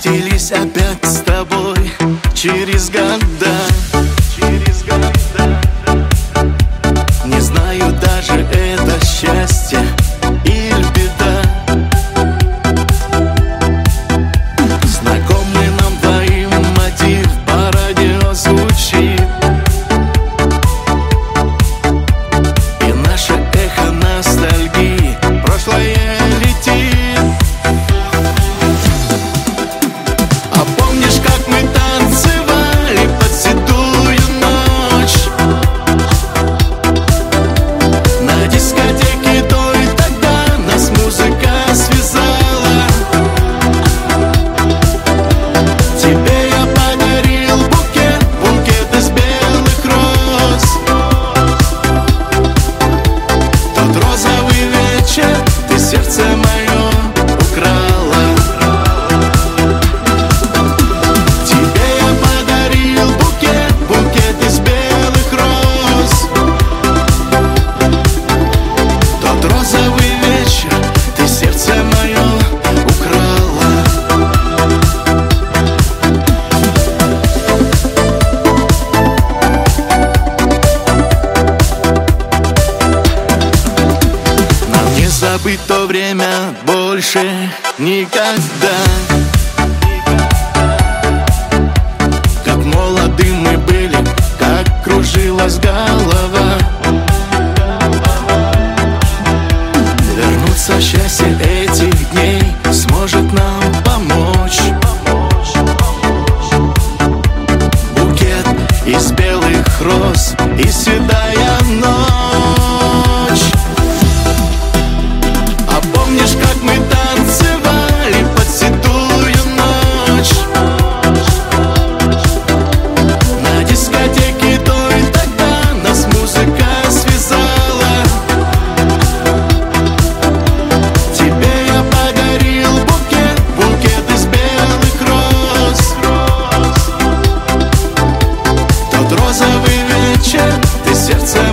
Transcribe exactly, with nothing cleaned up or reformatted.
встретились опять с тобой через года. Через года. Не знаю даже, это счастье или беда. Знакомый нам двоим мотив по радио звучит, и наше эхо ностальгии прошлое летит. А помнишь, как мы танцевали под седую ночь на дискотеке той? Тогда нас музыка связала. Тебе я подарил букет, букет из белых роз. Тот розовый вечер ты сердце мое украла. Тебе я подарил букет, букет из белых роз. Тот розовый вечер ты сердце мое украла. Нам не забыть то время больше никогда. Как молоды мы были, как кружилась голова. Вернуться счастье этих дней сможет нам помочь букет из белых роз и седая ночь. А помнишь, как мы танцевали под седую ночь на дискотеке той? Тогда нас музыка связала. Тебе я подарил букет, букет из белых роз. Тот розовый вечер ты сердце